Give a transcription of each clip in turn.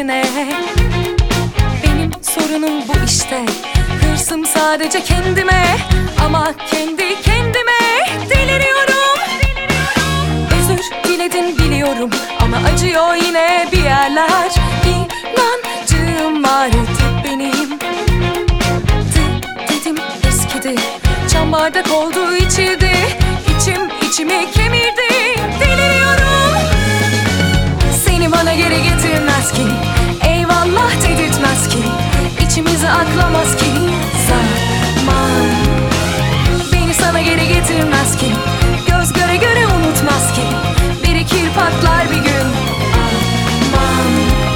yerine. Benim sorunum bu işte, hırsım sadece kendime. Ama kendi kendime deliriyorum. Özür diledin biliyorum ama acıyor yine bir yerler. İnancım artık benim. Dedim eskidi, cam bardak oldu içildi. İçimi kemirdi, deliriyorum. Seni bana geri getirmez ki, eyvallah dedirtmez ki, içimizi aklamaz ki zaman. Beni sana geri getirmez ki, göz göre göre unutmaz ki, birikir patlar bir gün. Aman.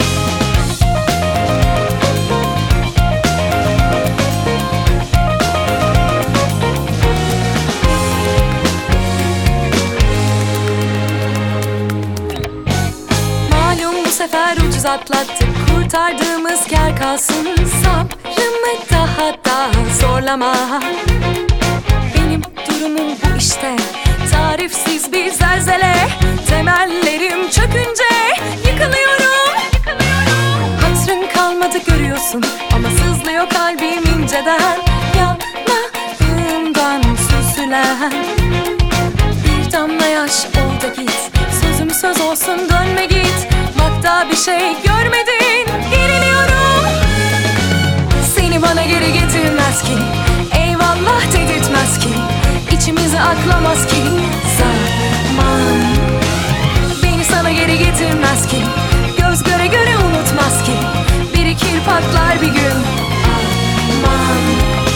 Bu sefer ucuz atlattık, kurtardığımız kâr kalsın. Sabrımı daha da zorlama. Benim durumum bu işte, tarifsiz bir zelzele. Temellerim çökünce yıkılıyorum. Hatırın kalmadı görüyorsun ama sızlıyor kalbim inceden. Yanağımdan süzülen bir damla yaş ol da git. Sözüm söz olsun, dönme git. Daha bir şey görmedin, geriliyorum. Seni bana geri getirmez ki, eyvallah dedirtmez ki, içimizi aklamaz ki zaman. Beni sana geri getirmez ki, göz göre göre unutmaz ki, birikir patlar bir gün. Aman.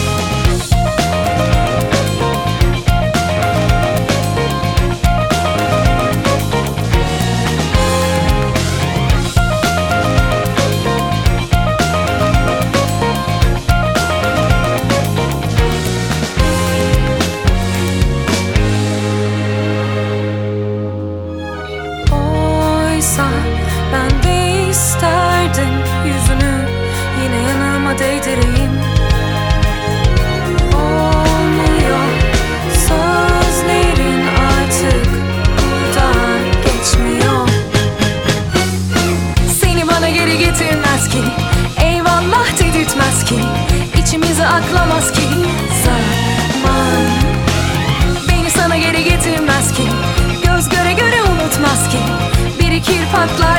Ben de isterdim yüzünü yine yanıma değdireyim. Olmuyor sözlerin artık buradan geçmiyor. Seni bana geri getirmez ki, eyvallah dedirtmez ki, içimizi aklamaz ki zaman. Beni sana geri getirmez ki, göz göre göre unutmaz ki, birikir patlar